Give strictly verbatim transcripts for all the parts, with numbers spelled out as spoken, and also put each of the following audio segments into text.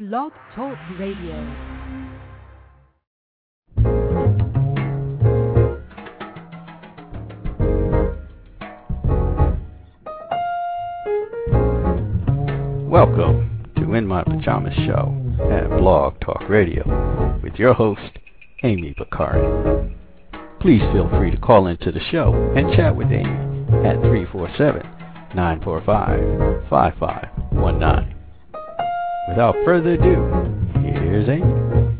Blog Talk Radio. Welcome to In My Pajamas Show at Blog Talk Radio with your host, Amy Bakari. Please feel free to call into the show and chat with Amy at three four seven, nine four five, five five one nine. Without further ado, here's Amy.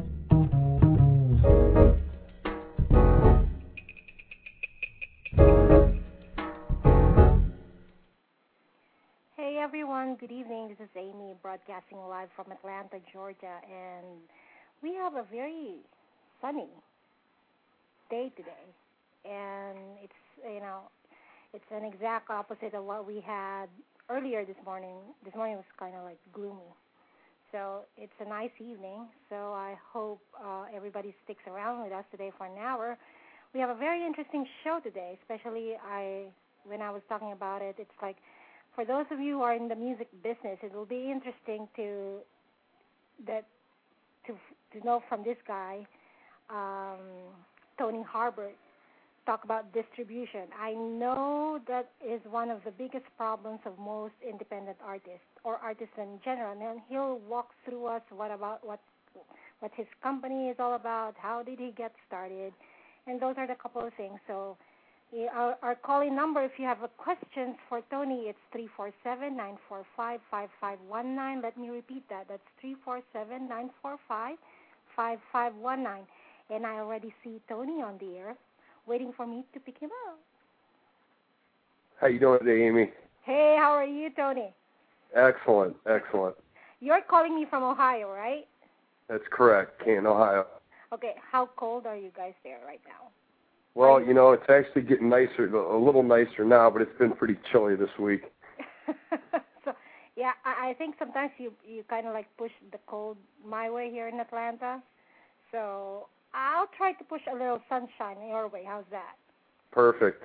Hey everyone, good evening. This is Amy broadcasting live from Atlanta, Georgia, and we have a very sunny day today. And it's, you know, it's an exact opposite of what we had earlier this morning. This morning was kind of like gloomy. So it's a nice evening. So I hope uh, everybody sticks around with us today for an hour. We have a very interesting show today, especially I when I was talking about it. It's like, for those of you who are in the music business, it will be interesting to that to to know from this guy, um, Tony Harbert, talk about distribution. I know that is one of the biggest problems of most independent artists or artists in general. And he'll walk through us what about what what his company is all about, how did he get started, and those are the couple of things. So yeah, our, our calling number, if you have a questions for Tony, it's three four seven, nine four five, five five one nine. Let me repeat that. That's three four seven, nine four five, five five one nine. And I already see Tony on the air, waiting for me to pick him up. How you doing today, Amy? Hey, how are you, Tony? Excellent, excellent. You're calling me from Ohio, right? That's correct, Canton, Ohio. Okay, how cold are you guys there right now? Well, you know, it's actually getting nicer, a little nicer now, but it's been pretty chilly this week. So, yeah, I, I think sometimes you, you kind of like push the cold my way here in Atlanta. So I'll try to push a little sunshine your way. How's that? Perfect.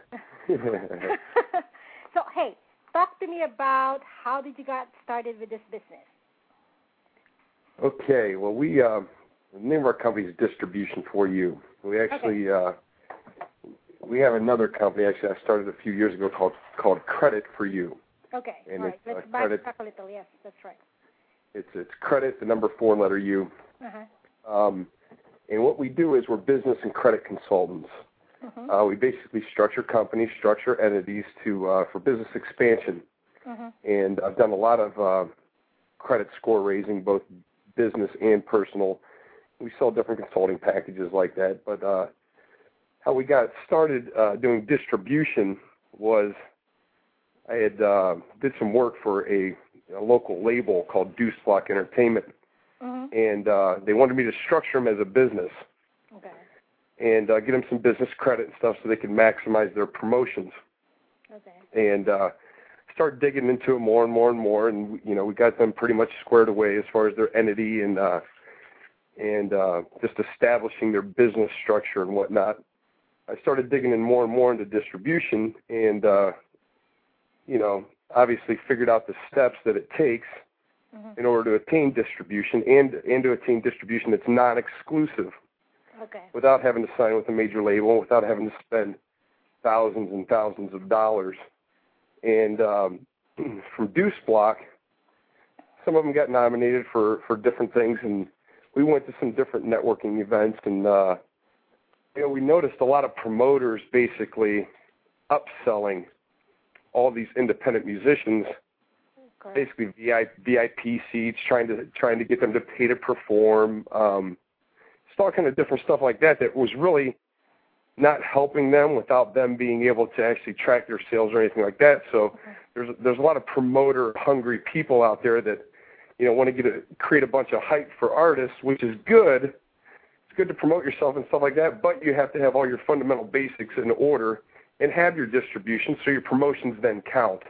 So, hey, talk to me about how did you get started with this business? Okay, well, we, uh, the name of our company is Distribution for You. We actually, okay. uh, we have another company, actually, I started a few years ago called called Credit for You. Okay, and all right, it's, let's uh, back credit, up a little, yes, that's right. It's, it's Credit, the number four letter U. Uh-huh. Um, and what we do is we're business and credit consultants. Uh-huh. Uh, we basically structure companies, structure entities to uh, for business expansion. Uh-huh. And I've done a lot of uh, credit score raising, both business and personal. We sell different consulting packages like that. But uh, how we got started uh, doing distribution was I had uh, did some work for a, a local label called Deuce Block Entertainment. Uh-huh. And uh, they wanted me to structure them as a business. Okay. And uh, get them some business credit and stuff so they can maximize their promotions. Okay. And uh, started digging into it more and more and more, and you know we got them pretty much squared away as far as their entity and uh, and uh, just establishing their business structure and whatnot. I started digging in more and more into distribution, and uh, you know obviously figured out the steps that it takes mm-hmm. in order to attain distribution and and to attain distribution that's non-exclusive. Okay. Without having to sign with a major label, without having to spend thousands and thousands of dollars. And um, from Deuce Block, some of them got nominated for, for different things, and we went to some different networking events, and uh, you know, we noticed a lot of promoters basically upselling all these independent musicians, Correct. basically V I P seats, trying to trying to get them to pay to perform. Um, all kind of different stuff like that that was really not helping them without them being able to actually track their sales or anything like that. So okay. there's there's a lot of promoter hungry people out there that you know want to get a, create a bunch of hype for artists, which is good. It's good to promote yourself and stuff like that, but you have to have all your fundamental basics in order and have your distribution so your promotions then count.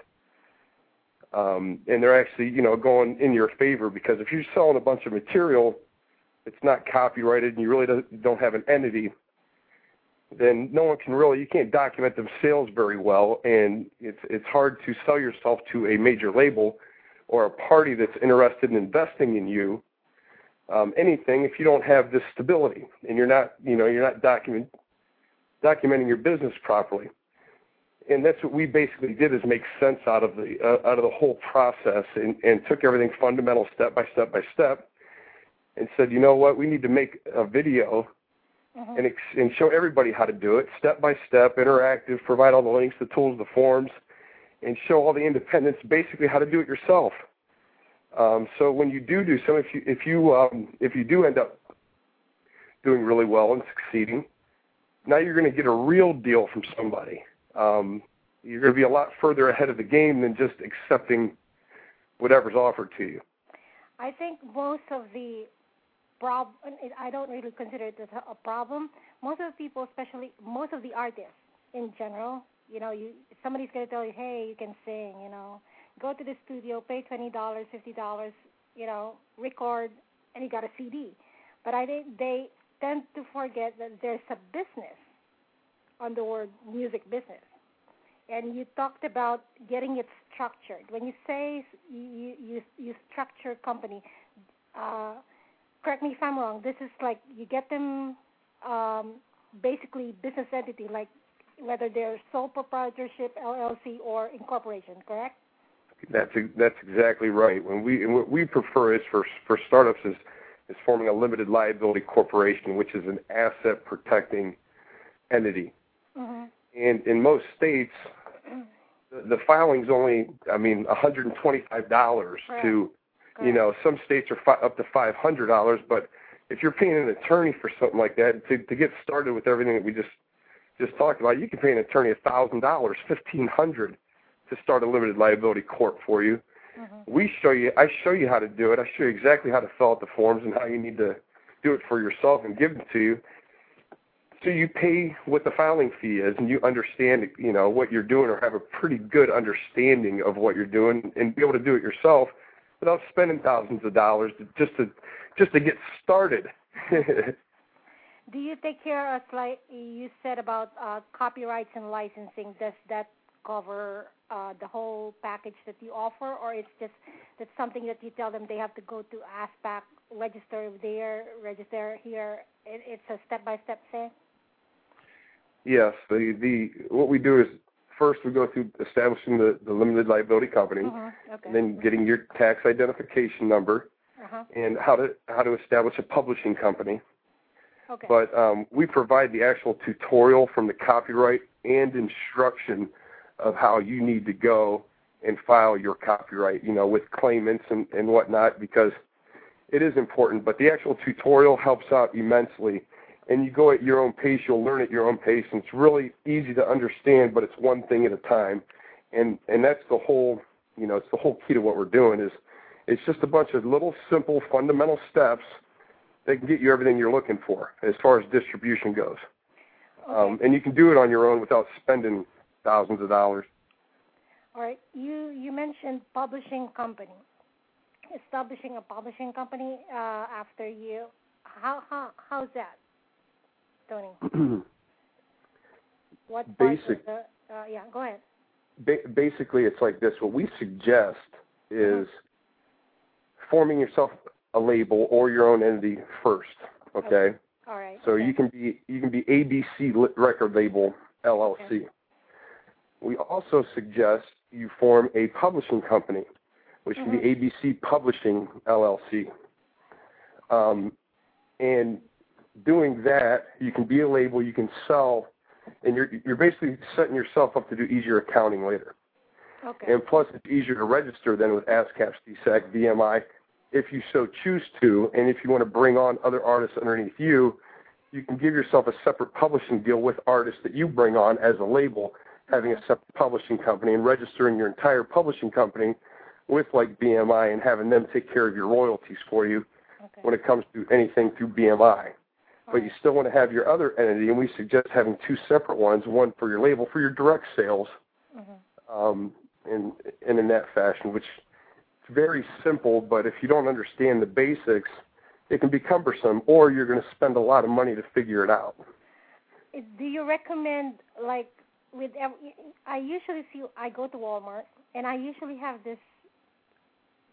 Um, and they're actually you know going in your favor, because if you're selling a bunch of material it's not copyrighted and you really don't, don't have an entity, then no one can really, you can't document them sales very well, and it's it's hard to sell yourself to a major label or a party that's interested in investing in you, um, anything, if you don't have this stability and you're not, you know, you're not document, documenting your business properly. And that's what we basically did, is make sense out of the uh, out of the whole process, and, and took everything fundamental step by step by step, and said, you know what, we need to make a video mm-hmm. and, ex- and show everybody how to do it, step by step, interactive, provide all the links, the tools, the forms, and show all the independents basically how to do it yourself. Um, so when you do do so, if you if you um, if you do end up doing really well and succeeding, now you're going to get a real deal from somebody. Um, you're going to be a lot further ahead of the game than just accepting whatever's offered to you. I think most of the problem, I don't really consider it as a problem. Most of the people, especially most of the artists in general, you know, you somebody's going to tell you, hey, you can sing, you know, go to the studio, pay twenty dollars, fifty dollars, you know, record, and you got a C D. But I think they tend to forget that there's a business on the word music business. And you talked about getting it structured. When you say you you, you structure company, uh, correct me if I'm wrong, this is like you get them um, basically business entity, like whether they're sole proprietorship, L L C, or incorporation, correct? That's that's exactly right. When we and what we prefer is for for startups is is forming a limited liability corporation, which is an asset protecting entity. Mm-hmm. And in most states, the, the filing's only, I mean, one hundred twenty-five dollars Correct. to, Correct. you know, some states are fi- up to five hundred dollars. But if you're paying an attorney for something like that, to, to get started with everything that we just just talked about, you can pay an attorney one thousand dollars, fifteen hundred dollars to start a limited liability corp for you. Mm-hmm. We show you, I show you how to do it. I show you exactly how to fill out the forms and how you need to do it for yourself and give them to you. So you pay what the filing fee is, and you understand, you know, what you're doing, or have a pretty good understanding of what you're doing, and be able to do it yourself without spending thousands of dollars to, just to just to get started. Do you take care of, like you said, about uh, copyrights and licensing? Does that cover uh, the whole package that you offer, or it's just that's something that you tell them they have to go to ASPAC, register there, register here? It, it's a step-by-step thing? Yes, the, the what we do is first we go through establishing the, the limited liability company, uh-huh. okay. and then getting your tax identification number, uh-huh. and how to how to establish a publishing company. Okay. But um, we provide the actual tutorial from the copyright and instruction of how you need to go and file your copyright, you know, with claimants and, and whatnot, because it is important. But the actual tutorial helps out immensely. And you go at your own pace, you'll learn at your own pace, and it's really easy to understand, but it's one thing at a time. And and that's the whole, you know, it's the whole key to what we're doing is it's just a bunch of little simple fundamental steps that can get you everything you're looking for as far as distribution goes. Okay. Um, and you can do it on your own without spending thousands of dollars. All right. You, you mentioned publishing company. Establishing a publishing company uh, after you, how, how how's that? Tony. What Basic. The, uh, yeah, go ahead. Ba- basically, it's like this. What we suggest is mm-hmm. forming yourself a label or your own entity first. Okay. okay. All right. So okay. you can be you can be A B C Record Label L L C. Okay. We also suggest you form a publishing company, which mm-hmm. can be A B C Publishing L L C. Um, and doing that, you can be a label, you can sell, and you're you're basically setting yourself up to do easier accounting later. Okay. And plus, it's easier to register than with ASCAP, C S A C, B M I, if you so choose to. And if you want to bring on other artists underneath you, you can give yourself a separate publishing deal with artists that you bring on as a label, having a separate publishing company and registering your entire publishing company with like B M I and having them take care of your royalties for you okay. when it comes to anything through B M I. But you still want to have your other entity, and we suggest having two separate ones, one for your label, for your direct sales, mm-hmm. um, and, and in that fashion, which is very simple, but if you don't understand the basics, it can be cumbersome, or you're going to spend a lot of money to figure it out. Do you recommend, like, with every, I usually see, I go to Walmart, and I usually have this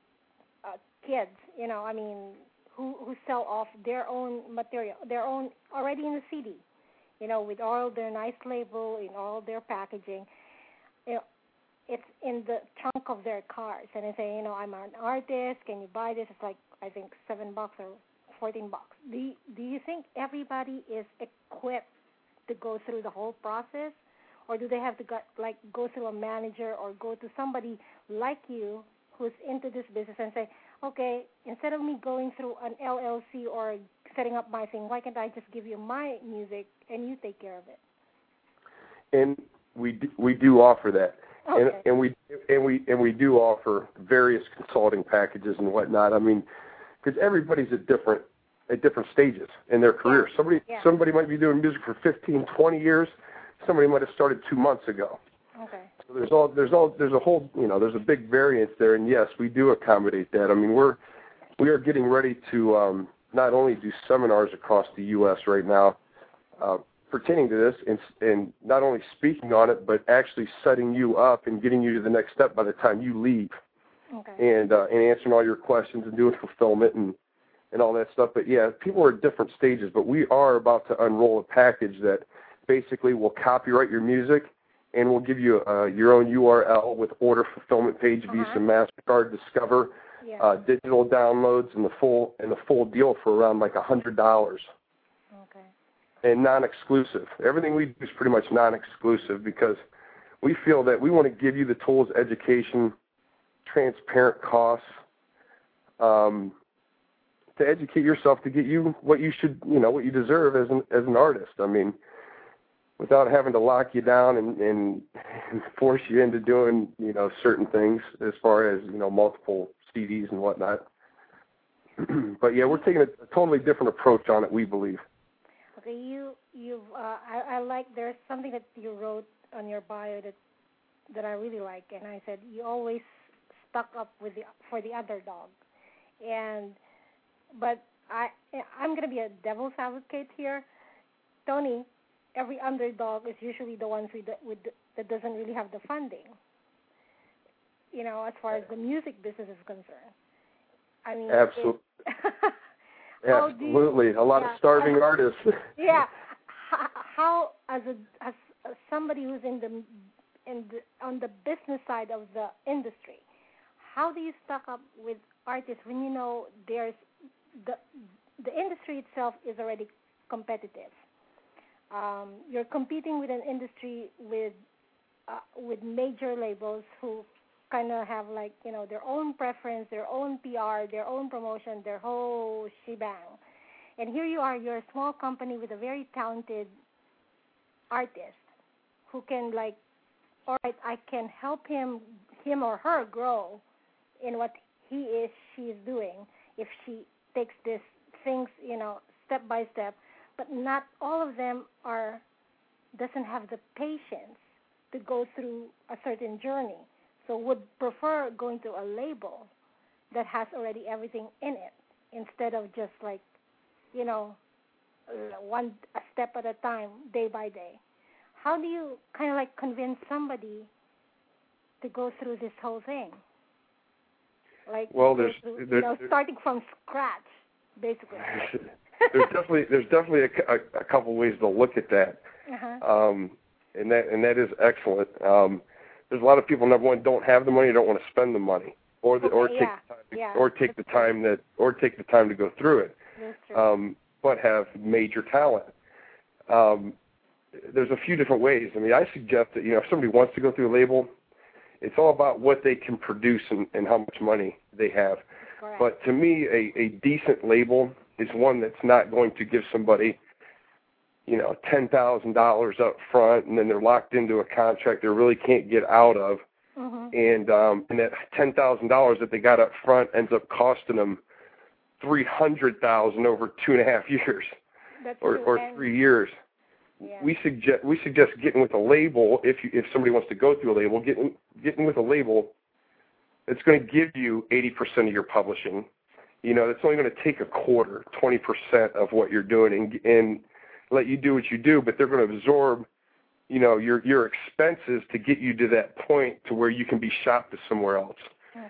kids, you know, I mean, who who sell off their own material, their own already in the C D, you know, with all their nice label, in all their packaging. You know, it's in the trunk of their cars, and they say, you know, I'm an artist. Can you buy this? It's like I think seven bucks or fourteen bucks. Do you, do you think everybody is equipped to go through the whole process, or do they have to go, like go through a manager or go to somebody like you who's into this business and say, okay, instead of me going through an L L C or setting up my thing, why can't I just give you my music and you take care of it? And we do, we do offer that. Okay. And, and we and we and we do offer various consulting packages and whatnot. I mean, because everybody's at different at different stages in their career. Yeah. Somebody Yeah. somebody might be doing music for fifteen, twenty years. Somebody might have started two months ago. Okay. So there's all there's all there's a whole you know there's a big variance there. And yes, we do accommodate that. I mean, we're we are getting ready to um, not only do seminars across the U S right now. Uh, pertaining to this and, and not only speaking on it, but actually setting you up and getting you to the next step by the time you leave. Okay. And uh, and answering all your questions and doing fulfillment and, and all that stuff. But, yeah, people are at different stages, but we are about to unroll a package that basically will copyright your music and will give you uh, your own U R L with order fulfillment page, Uh-huh. Visa, MasterCard, Discover, Yeah. uh, digital downloads, and the full and the full deal for around like one hundred dollars. Okay. And non-exclusive. Everything we do is pretty much non-exclusive because we feel that we want to give you the tools, education, transparent costs, um, to educate yourself to get you what you should, you know, what you deserve as an as an artist. I mean, without having to lock you down and, and, and force you into doing, you know, certain things as far as, you know, multiple C Ds and whatnot. But yeah, we're taking a, a totally different approach on it, we believe. Okay, you you've uh, I, I like there's something that you wrote on your bio that that I really like, and I said you always stuck up with the for the underdog, and but I I'm gonna be a devil's advocate here, Tony. Every underdog is usually the ones with the, with the, that doesn't really have the funding. You know, as far as the music business is concerned. I mean, Absolutely. How do you, Absolutely, a lot yeah, of starving how, artists. Yeah, how, how as a as somebody who's in the in the, on the business side of the industry, how do you stock up with artists when you know there's the the industry itself is already competitive? Um, you're competing with an industry with uh, with major labels who kind of have like, you know, their own preference, their own P R, their own promotion, their whole shebang. And here you are, you're a small company with a very talented artist who can like, all right, I can help him, him or her grow in what he is, she is doing if she takes these things, you know, step by step. But not all of them are, doesn't have the patience to go through a certain journey. So would prefer going to a label that has already everything in it instead of just like, you know, one a step at a time, day by day. How do you kind of like convince somebody to go through this whole thing? Like, well, there's, through, there's you know, starting from scratch, basically. there's definitely there's definitely a, a, a couple ways to look at that, Uh-huh. um, and that and that is excellent. Um, There's a lot of people, number one, don't have the money, don't want to spend the money, or the, Okay, or take yeah, the time to, yeah. or take the time that or take the time to go through it. That's true. Um, but have major talent. Um, there's a few different ways. I mean, I suggest that, you know, if somebody wants to go through a label, it's all about what they can produce and, and how much money they have. Correct. But to me, a, a decent label is one that's not going to give somebody, you know, ten thousand dollars up front, and then they're locked into a contract they really can't get out of. Mm-hmm. And um, and that ten thousand dollars that they got up front ends up costing them three hundred thousand dollars over two and a half years, That's or, true. or And, three years. yeah. We suggest we suggest getting with a label if you, if somebody wants to go through a label, getting getting with a label that's going to give you eighty percent of your publishing. You know, it's only going to take a quarter, twenty percent of what you're doing, and, and let you do what you do, but they're going to absorb, you know, your your expenses to get you to that point to where you can be shopped to somewhere else. Okay.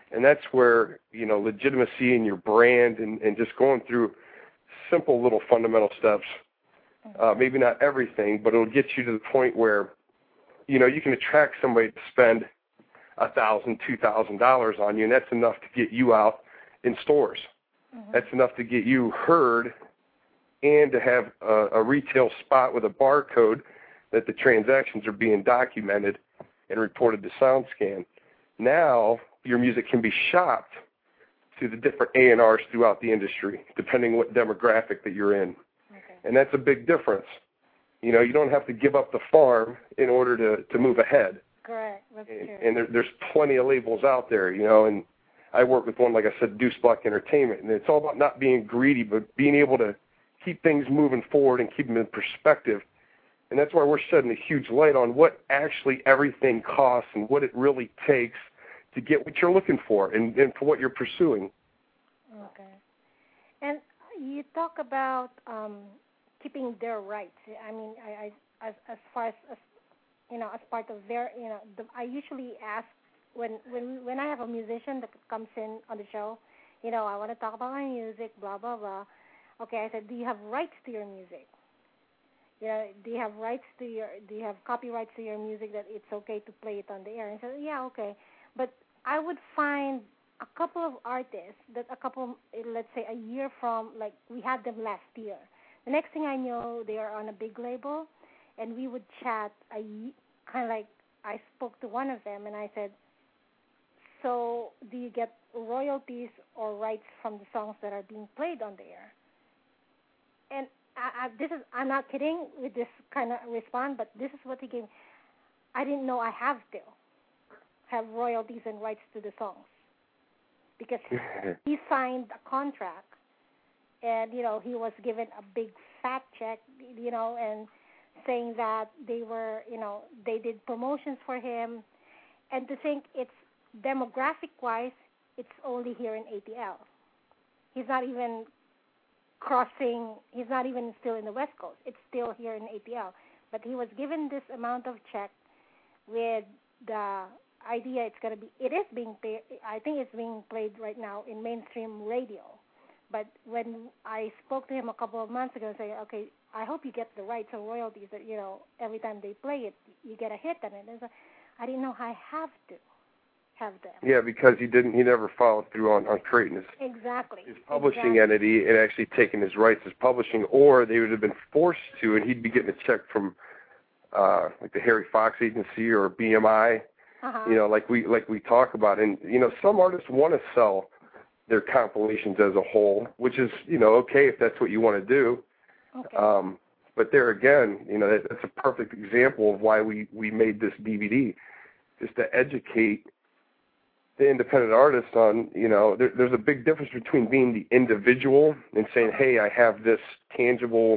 And that's where, you know, legitimacy in your brand and, and just going through simple little fundamental steps, uh, maybe not everything, but it'll get you to the point where, you know, you can attract somebody to spend a thousand, two thousand dollars on you, and that's enough to get you out in stores. Mm-hmm. That's enough to get you heard and to have a, a retail spot with a barcode that the transactions are being documented and reported to SoundScan. Now your music can be shopped to the different A and Rs throughout the industry, depending what demographic that you're in. Okay. And that's a big difference. You know, you don't have to give up the farm in order to, to move ahead. Correct. That's and, true. and there, there's plenty of labels out there, you know, and I work with one, like I said, Deuce Block Entertainment, and it's all about not being greedy, but being able to keep things moving forward and keep them in perspective. And that's why we're shedding a huge light on what actually everything costs and what it really takes to get what you're looking for and, and for what you're pursuing. Okay. And you talk about um, keeping their rights. I mean, I, I as as far as, as you know, as part of their, you know, the, I usually ask when when when I have a musician that comes in on the show, you know, I want to talk about my music, blah blah blah. Okay, I said, do you have rights to your music? You know, do you have rights to your, do you have copyrights to your music that it's okay to play it on the air? And I said, yeah, okay. But I would find a couple of artists that a couple, let's say a year from, like we had them last year. The next thing I know, they are on a big label, and we would chat. I kind of like, I spoke to one of them, and I said, so do you get royalties or rights from the songs that are being played on the air? And I, I, this is, I'm not kidding with this kind of response, but this is what he gave me. I didn't know I have to have royalties and rights to the songs because he, he signed a contract, and, you know, he was given a big fat check, you know, and saying that they were, you know, they did promotions for him. And to think it's demographic-wise, it's only here in A T L. He's not even crossing, he's not even still in the West Coast. It's still here in A T L. But he was given this amount of check with the idea it's going to be, it is being played, I think it's being played right now in mainstream radio. But when I spoke to him a couple of months ago, I said, okay, I hope you get the rights or royalties that, you know, every time they play it, you get a hit on it. And so I didn't know I have to have them. Yeah, because he didn't, he never followed through on, on creating his, exactly. his publishing exactly. entity and actually taking his rights as publishing, or they would have been forced to, and he'd be getting a check from uh, like the Harry Fox Agency or B M I, uh-huh. you know, like we like we talk about. And, you know, some artists want to sell their compilations as a whole, which is, you know, okay if that's what you want to do. Okay. Um, but there again, you know, that, that's a perfect example of why we, we made this D V D, is to educate the independent artist on, you know, there, there's a big difference between being the individual and saying, hey, I have this tangible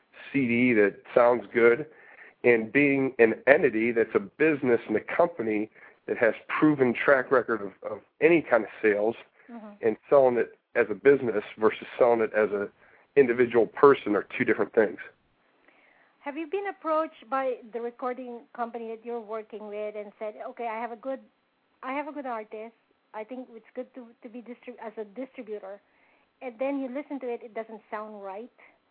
C D that sounds good, and being an entity that's a business and a company that has proven track record of, of any kind of sales, mm-hmm. and selling it as a business versus selling it as a individual person are two different things. Have you been approached by the recording company that you're working with and said, okay, I have a good I have a good artist. I think it's good to, to be distrib- as a distributor. And then you listen to it, it doesn't sound right.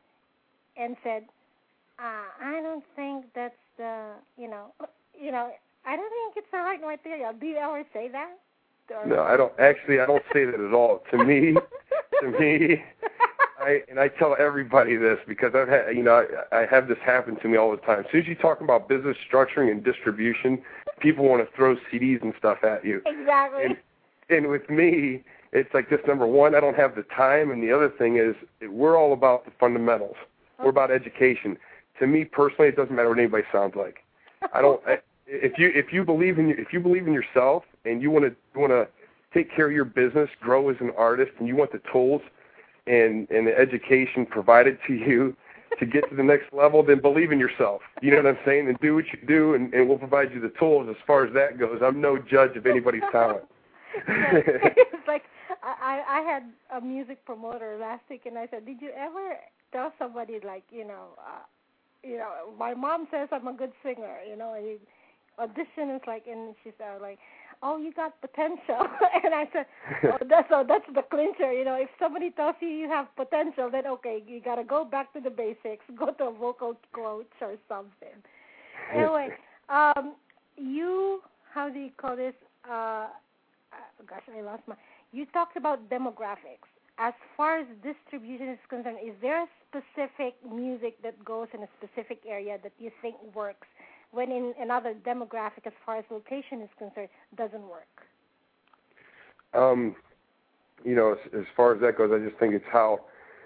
And said, uh, I don't think that's the, you know, you know, I don't think it's the right material. Do you ever say that? Or no, I don't. Actually, I don't say that at all. To me, to me, I and I tell everybody this because I've had, you know, I, I have this happen to me all the time. As soon as you talk about business structuring and distribution, people want to throw C Ds and stuff at you. Exactly. And, and with me, it's like this. Number one, I don't have the time, and the other thing is we're all about the fundamentals. Okay. We're about education. To me personally, it doesn't matter what anybody sounds like. I don't. I, if you if you believe in if you believe in yourself and you want to you want to take care of your business, grow as an artist, and you want the tools and and the education provided to you to get to the next level, then believe in yourself. You know what I'm saying? And do what you do, and, and we'll provide you the tools as far as that goes. I'm no judge of anybody's talent. It's like I, I had a music promoter last week, and I said, did you ever tell somebody, like, you know, uh, you know, my mom says I'm a good singer, you know, and you audition is like, and she said, like, "Oh, you got potential," and I said, "Oh, that's so that's the clincher." You know, if somebody tells you you have potential, then okay, you gotta go back to the basics, go to a vocal coach or something. Anyway, um, you how do you call this? Uh, gosh, I lost my. You talked about demographics. As far as distribution is concerned, is there a specific music that goes in a specific area that you think works when in another demographic, as far as location is concerned, doesn't work? Um, you know, as, as far as that goes, I just think it's how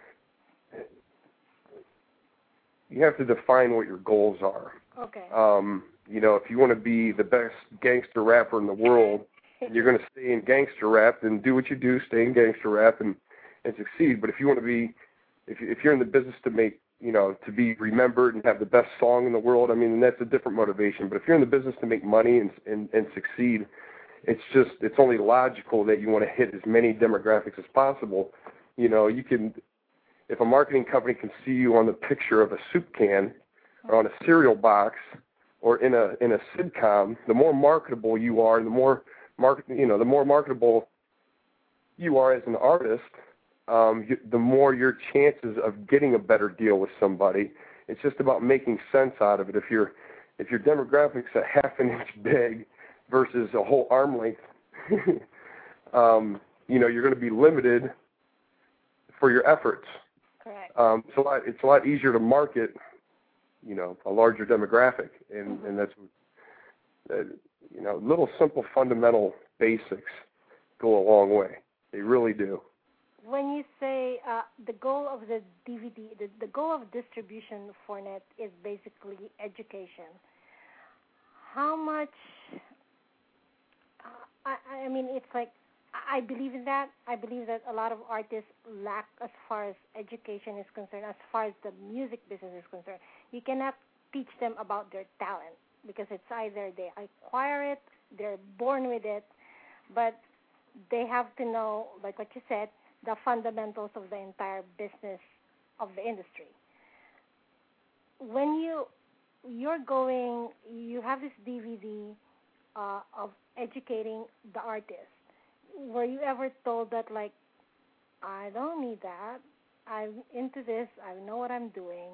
you have to define what your goals are. Okay. Um, you know, if you want to be the best gangster rapper in the world, and you're going to stay in gangster rap, then do what you do, stay in gangster rap, and, and succeed. But if you want to be, if, you, if you're in the business to make, you know, to be remembered and have the best song in the world, I mean, that's a different motivation. But if you're in the business to make money and, and, and succeed, it's just, it's only logical that you want to hit as many demographics as possible. You know, you can, if a marketing company can see you on the picture of a soup can or on a cereal box or in a in a sitcom, the more marketable you are, the more market, you know, the more marketable you are as an artist, um, you, the more your chances of getting a better deal with somebody. It's just about making sense out of it. If your if your demographics a half an inch big versus a whole arm length, um, you know, you're going to be limited for your efforts. Correct. Um, it's a lot. It's a lot easier to market, you know, a larger demographic, and Mm-hmm. and that's, uh, you know, little simple fundamental basics go a long way. They really do. When you say uh, the goal of the D V D, the, the goal of distribution for net is basically education. How much? Uh, I, I mean, it's like I believe in that. I believe that a lot of artists lack as far as education is concerned, as far as the music business is concerned. You cannot teach them about their talent because it's either they acquire it, they're born with it, but they have to know, like what you said, the fundamentals of the entire business of the industry. When you you're going, you have this D V D uh, of educating the artist. Were you ever told that, like, I don't need that, I'm into this, I know what I'm doing,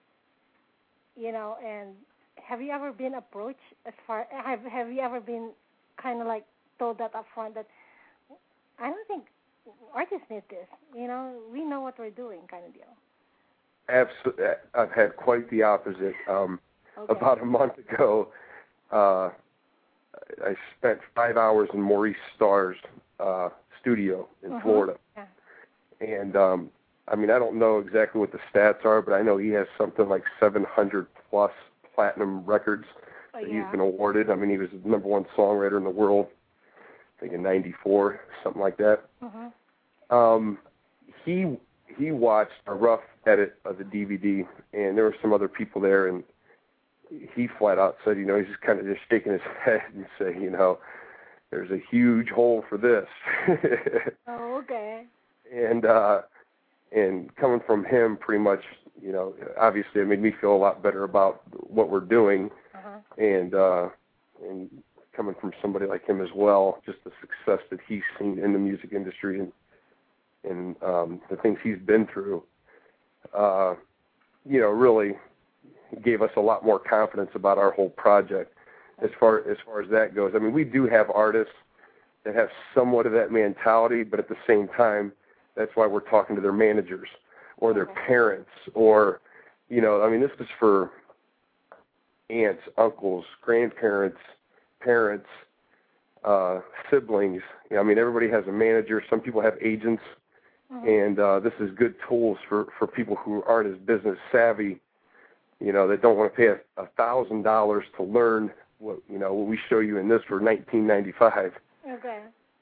you know? And have you ever been approached as far have have you ever been kind of like told that up front that I don't think artists need this, you know, we know what we're doing, kind of deal? Absolutely. I've had quite the opposite. Um, Okay. About a month ago, uh, I spent five hours in Maurice Starr's uh, studio in uh-huh. Florida. Yeah. And, um, I mean, I don't know exactly what the stats are, but I know he has something like seven hundred plus platinum records Oh, that yeah. he's been awarded. I mean, he was the number one songwriter in the world, I think in ninety-four, something like that. Uh-huh. Um, he he watched a rough edit of the D V D, and there were some other people there, and he flat out said, you know, he's just kind of just shaking his head and saying, you know, there's a huge hole for this. Oh, okay. And uh, and coming from him, pretty much, you know, obviously it made me feel a lot better about what we're doing, Uh-huh. and uh, and coming from somebody like him as well, just the success that he's seen in the music industry and and um, the things he's been through, uh, you know, really gave us a lot more confidence about our whole project as far as far as that goes. I mean, we do have artists that have somewhat of that mentality, but at the same time, that's why we're talking to their managers or their Okay. parents or, you know, I mean, this is for aunts, uncles, grandparents, parents, uh, siblings. You know, I mean, everybody has a manager. Some people have agents, Uh-huh. and uh, this is good tools for, for people who aren't as business savvy, you know, that don't want to pay a, a thousand dollars to learn what, you know, what we show you in this for nineteen ninety-five. Okay.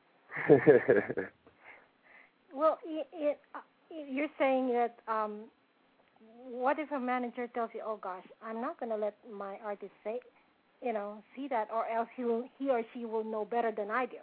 Well, it, it, uh, you're saying that um, what if a manager tells you, oh, gosh, I'm not going to let my artist say, you know, see that, or else he, will, he or she will know better than I do.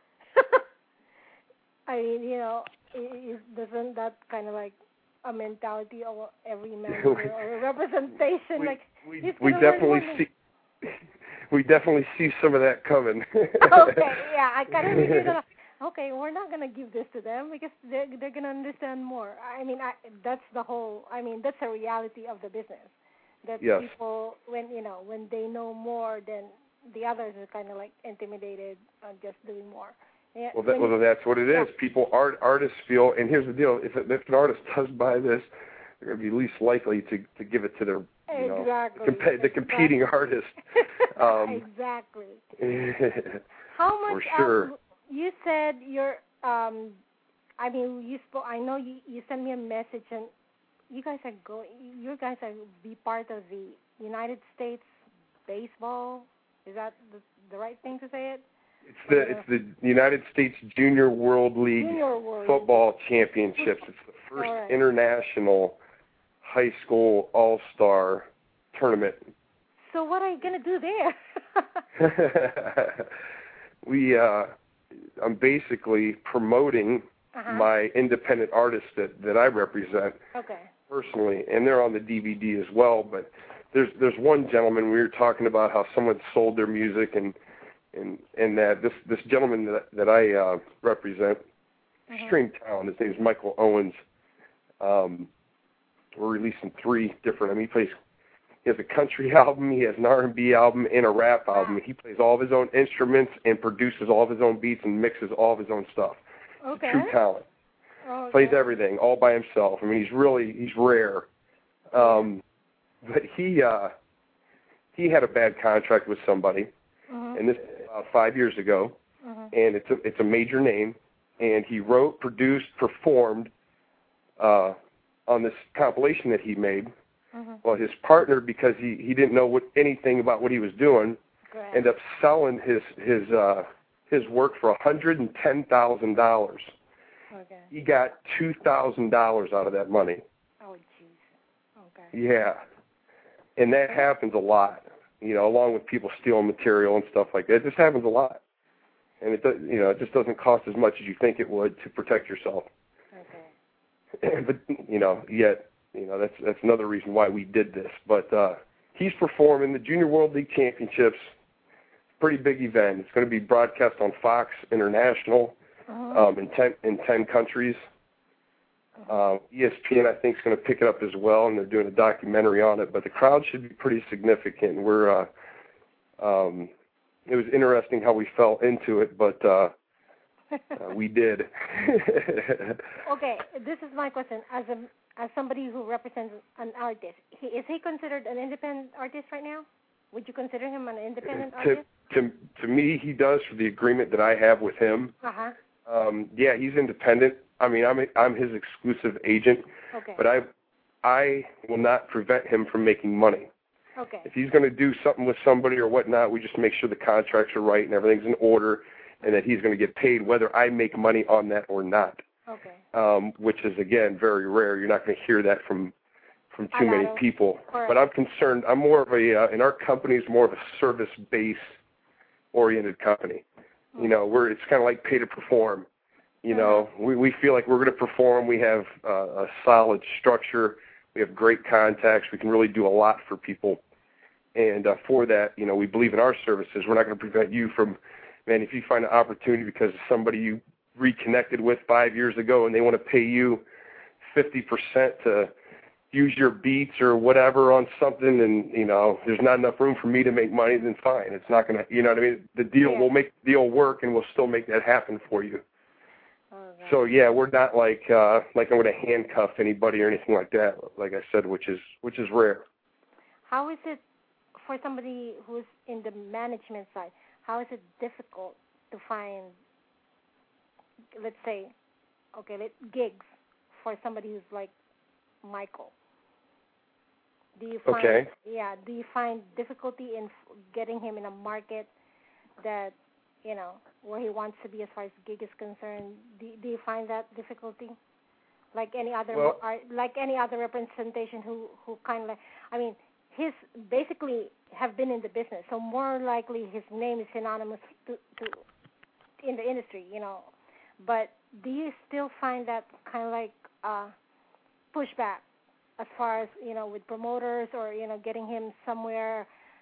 I mean, you know, is, doesn't that kind of like a mentality of every manager or a representation? We, like we, he's we gonna definitely learn see we definitely see some of that coming. Okay, yeah, I kind of figured that. Okay, we're not gonna give this to them because they're they're gonna understand more. I mean, I, that's the whole. I mean, that's the reality of the business. That yes. people, when you know, when they know more, then the others are kind of like intimidated on just doing more. Yeah, well, that, well, that's what it is. Yeah. People, art, artists feel, and here's the deal: if if an artist does buy this, they're going to be least likely to to give it to their you know exactly. the, comp- the competing exactly. artist. Um, exactly. How much? For sure. Um, you said you're. Um, I mean, you spoke. I know you. You sent me a message, and you guys are going. You guys are be part of the United States baseball. Is that the, the right thing to say it? It's the uh, it's the United States Junior World League Junior World. Football Championships. It's the first right. international high school all-star tournament. So what are you gonna do there? we uh, I'm basically promoting uh-huh. my independent artists that, that I represent okay. personally, and they're on the D V D as well. But there's there's one gentleman we were talking about how someone sold their music and. And and that this this gentleman that that I uh, represent, mm-hmm. extreme talent. His name is Michael Owens. Um, we're releasing three different. I mean, he plays. He has a country album. He has an R and B album and a rap album. He plays all of his own instruments and produces all of his own beats and mixes all of his own stuff. Okay. He's a true talent. Okay. Plays everything all by himself. I mean, he's really he's rare. Um, but he uh, he had a bad contract with somebody. Mm-hmm. And this about five years ago, mm-hmm. and it's a it's a major name. And he wrote, produced, performed uh, on this compilation that he made. Mm-hmm. Well, his partner, because he, he didn't know what anything about what he was doing, Great. ended up selling his his uh, his work for a hundred and ten thousand dollars. Okay. He got two thousand dollars out of that money. Oh, jeez. Okay. Yeah, and that happens a lot. You know, along with people stealing material and stuff like that. It just happens a lot. And it does, you know, it just doesn't cost as much as you think it would to protect yourself. Okay. But, you know, yet, you know, that's that's another reason why we did this. But uh, he's performing the Junior World League Championships. Pretty big event. It's going to be broadcast on Fox International uh-huh. um, in ten in ten countries. Uh, E S P N, I think, is going to pick it up as well, and they're doing a documentary on it. But the crowd should be pretty significant. We're, uh, um, it was interesting how we fell into it, but uh, uh, we did. Okay, this is my question. As a as somebody who represents an artist, he, is he considered an independent artist right now? Would you consider him an independent to, artist? To to me, he does for the agreement that I have with him. Uh huh. Um, yeah, he's independent. I mean, I'm I'm his exclusive agent, okay. but I I will not prevent him from making money. Okay. If he's going to do something with somebody or whatnot, we just make sure the contracts are right and everything's in order, and that he's going to get paid whether I make money on that or not. Okay. Um, which is again very rare. You're not going to hear that from from too many people. Correct. But I'm concerned. I'm more of a uh, and our company is more of a service-based oriented company. Mm-hmm. You know, we're it's kind of like pay to perform. You know, we, we feel like we're going to perform. We have uh, a solid structure. We have great contacts. We can really do a lot for people. And uh, for that, you know, we believe in our services. We're not going to prevent you from, man, if you find an opportunity because of somebody you reconnected with five years ago and they want to pay you fifty percent to use your beats or whatever on something and, you know, there's not enough room for me to make money, then fine. It's not going to, you know what I mean? The deal, yeah. we'll make the deal work and we'll still make that happen for you. Okay. So yeah, we're not like uh, like I'm going to handcuff anybody or anything like that. Like I said, which is which is rare. How is it for somebody who's in the management side? How is it difficult to find, let's say, okay, let, gigs for somebody who's like Michael? Do you find okay. yeah? Do you find difficulty in f- getting him in a market that, you know, where he wants to be as far as gig is concerned? Do, do you find that difficulty? Like any other, well, art, like any other representation who, who kind of like, I mean, his basically have been in the business, so more likely his name is synonymous to, to in the industry, you know. But do you still find that kind of like uh, pushback as far as, you know, with promoters or, you know, getting him somewhere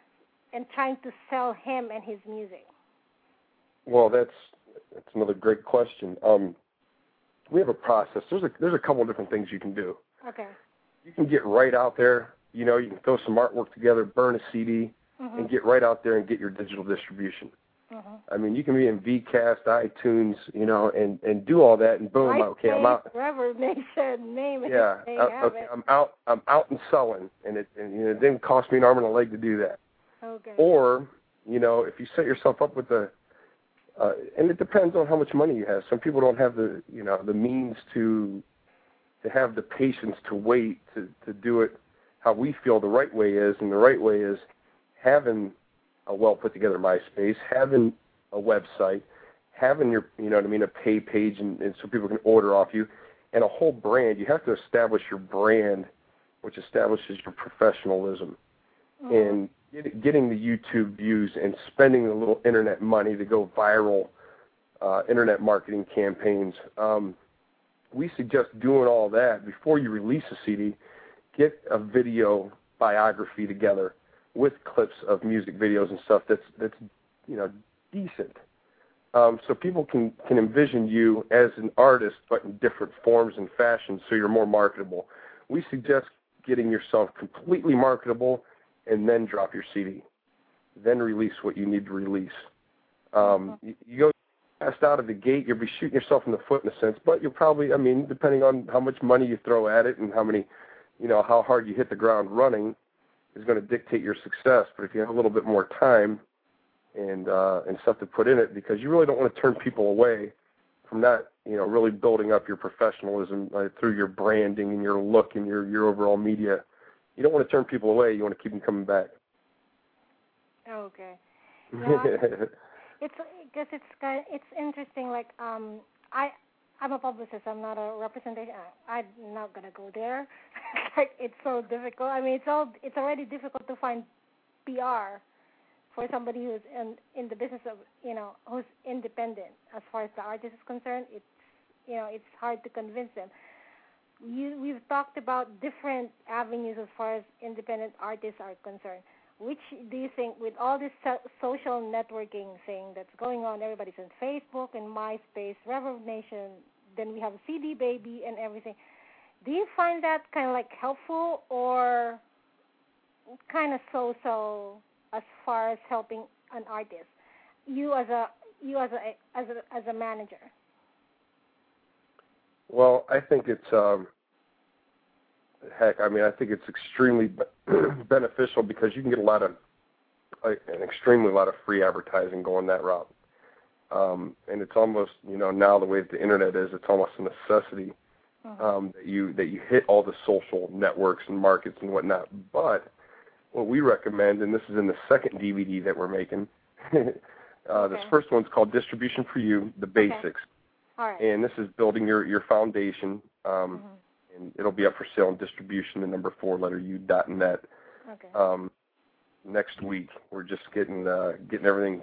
and trying to sell him and his music? Well, that's that's another great question. Um, we have a process. There's a there's a couple of different things you can do. Okay. You can get right out there. You know, you can throw some artwork together, burn a C D, mm-hmm. and get right out there and get your digital distribution. Mm-hmm. I mean, you can be in Vcast, iTunes, you know, and, and do all that, and boom, MySpace, okay, I'm out. Reverb Nation, name it. Yeah, I, okay, I'm out. I'm out and selling, and it and, you know, it didn't cost me an arm and a leg to do that. Okay. Or, you know, if you set yourself up with a, uh, and it depends on how much money you have. Some people don't have the, you know, the means to, to have the patience to wait to to do it how we feel the right way is, and the right way is having a well put together MySpace, having a website, having your, you know what I mean, a pay page, and, and so people can order off you, and a whole brand. You have to establish your brand, which establishes your professionalism, mm-hmm. and get, getting the YouTube views and spending the little internet money to go viral, uh, internet marketing campaigns. Um, we suggest doing all that before you release a C D. Get a video biography together with clips of music videos and stuff that's that's you know decent, um, so people can can envision you as an artist, but in different forms and fashions, so you're more marketable. We suggest getting yourself completely marketable, and then drop your C D, then release what you need to release. Um, you, you go fast out of the gate, you'll be shooting yourself in the foot in a sense, but you'll probably, I mean, depending on how much money you throw at it and how many, you know, how hard you hit the ground running, is going to dictate your success. But if you have a little bit more time and uh, and stuff to put in it, because you really don't want to turn people away from not, you know, really building up your professionalism uh, through your branding and your look and your, your overall media. You don't want to turn people away. You want to keep them coming back. Okay. Yeah, it's because it's kind of, it's interesting. Like um, I. I'm a publicist. I'm not a representation. I'm not gonna go there. Like it's so difficult. I mean, it's all. It's already difficult to find P R for somebody who's in in the business of, you know, who's independent as far as the artist is concerned. It's, you know, it's hard to convince them. You we've talked about different avenues as far as independent artists are concerned. Which do you think, with all this so- social networking thing that's going on, everybody's on Facebook and MySpace, Reverb Nation, then we have C D Baby and everything. Do you find that kind of like helpful or kind of so-so as far as helping an artist? You as a you as a as a as a manager. Well, I think it's um, heck. I mean, I think it's extremely beneficial because you can get a lot of like, an extremely lot of free advertising going that route. Um, and it's almost, you know, now the way that the internet is, it's almost a necessity uh-huh. um, that you that you hit all the social networks and markets and whatnot. But what we recommend, and this is in the second D V D that we're making, uh, okay. This first one's called Distribution for You, the Basics. Okay. All right. And this is building your, your foundation. Um, mm-hmm. And it'll be up for sale in distribution, the number four letter U dot net. Okay. Um, next week, we're just getting uh, getting everything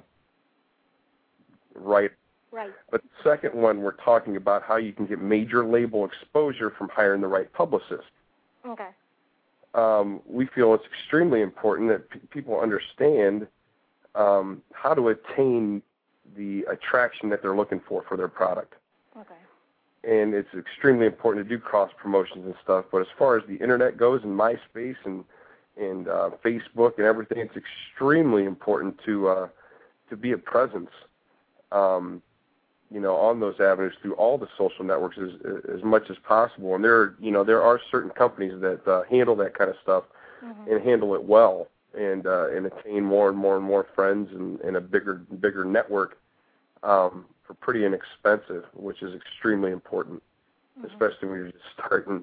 right. Right. But the second one, we're talking about how you can get major label exposure from hiring the right publicist. Okay. Um, we feel it's extremely important that p- people understand um, how to attain the attraction that they're looking for for their product. Okay. And it's extremely important to do cross promotions and stuff. But as far as the internet goes, and MySpace and and uh, Facebook and everything, it's extremely important to uh, to be a presence, um, you know, on those avenues through all the social networks as as much as possible. And there, are, you know, there are certain companies that uh, handle that kind of stuff mm-hmm. and handle it well, and uh, and attain more and more and more friends and, and a bigger bigger network. Um, for pretty inexpensive, which is extremely important, mm-hmm. especially when you're just starting.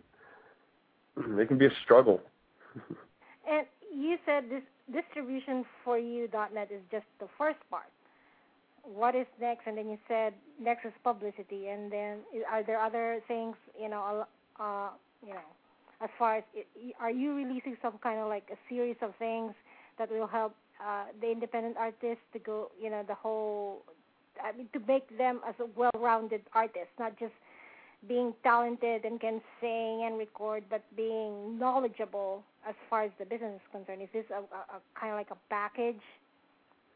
It can be a struggle. And you said this distribution for you dot net is just the first part. What is next? And then you said next is publicity. And then are there other things, you know, uh, you know, as far as, are you releasing some kind of like a series of things that will help uh, the independent artists to go, you know, the whole, I mean, to make them as a well-rounded artist, not just being talented and can sing and record, but being knowledgeable as far as the business is concerned? Is this a, a, a kind of like a package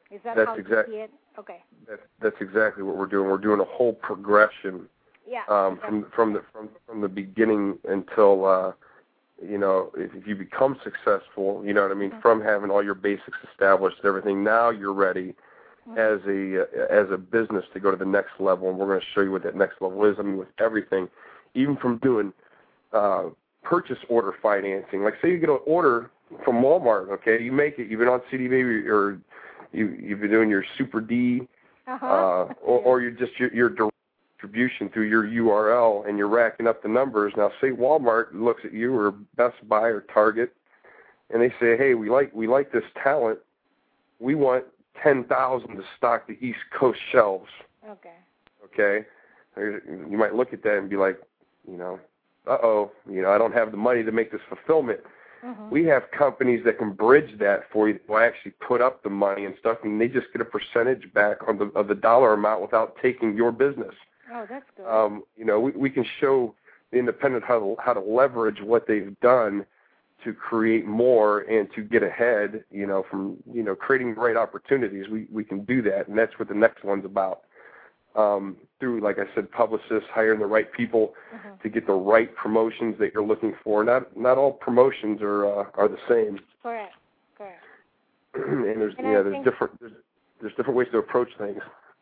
Is that that's how exact, you see it? Okay. That's that's exactly what we're doing. We're doing a whole progression. Yeah. Um, okay. from from the from from the beginning until uh, you know, if, if you become successful, you know what I mean, mm-hmm. from having all your basics established, everything. Now you're ready mm-hmm. as a uh, as a business to go to the next level, and we're going to show you what that next level is. I mean, with everything, even from doing uh, purchase order financing. Like, say you get an order from Walmart, okay, you make it. You've been on C D Baby, or you you've been doing your Super D, uh-huh. uh, or, or you're just your, your direct distribution through your U R L, and you're racking up the numbers. Now, say Walmart looks at you, or Best Buy, or Target, and they say, hey, we like we like this talent. We want ten thousand to stock the East Coast shelves. Okay. Okay. You might look at that and be like, you know, uh-oh, you know, I don't have the money to make this fulfillment. Mm-hmm. We have companies that can bridge that for you. Will actually put up the money and stuff, and they just get a percentage back on the of the dollar amount without taking your business. Oh, that's good. Um, you know, we, we can show the independent how to, how to leverage what they've done to create more and to get ahead, you know, from, you know, creating the right opportunities. We, we can do that, and that's what the next one's about. Um, through, like I said, publicists, hiring the right people mm-hmm. to get the right promotions that you're looking for. Not not all promotions are uh, are the same. Correct, correct. and there's and yeah, I there's different there's, there's different ways to approach things.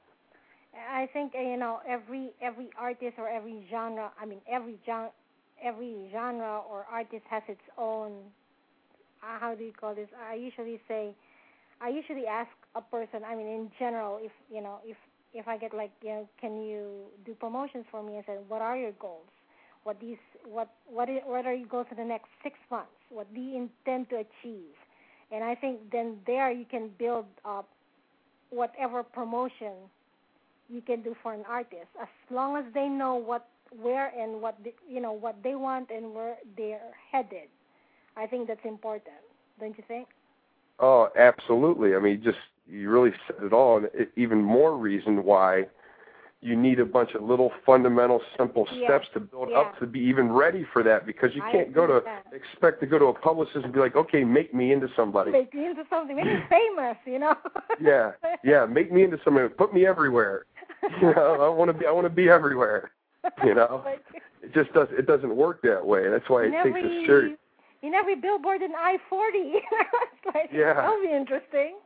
I think uh, you know every every artist or every genre. I mean every genre, every genre or artist has its own. Uh, how do you call this? I usually say, I usually ask a person. I mean, in general, if you know if if I get like, you know, can you do promotions for me? I said, what are your goals? What these what what is, what are your goals for the next six months? What do you intend to achieve? And I think then there you can build up whatever promotion you can do for an artist, as long as they know what, where, and what the, you know what they want and where they're headed. I think that's important, don't you think? Oh, absolutely. I mean, just you really said it all, and it, even more reason why you need a bunch of little fundamental, simple yeah. steps to build yeah. up to be even ready for that, because you I can't go to that. expect to go to a publicist and be like, okay, make me into somebody. Make me into something. Make me famous, you know. yeah, yeah, make me into somebody. Put me everywhere. You know, I want to be. I want to be everywhere. You know, it just does. It doesn't work that way. That's why it every, takes a serious. In every billboard in I forty. Like, yeah, that'll be interesting.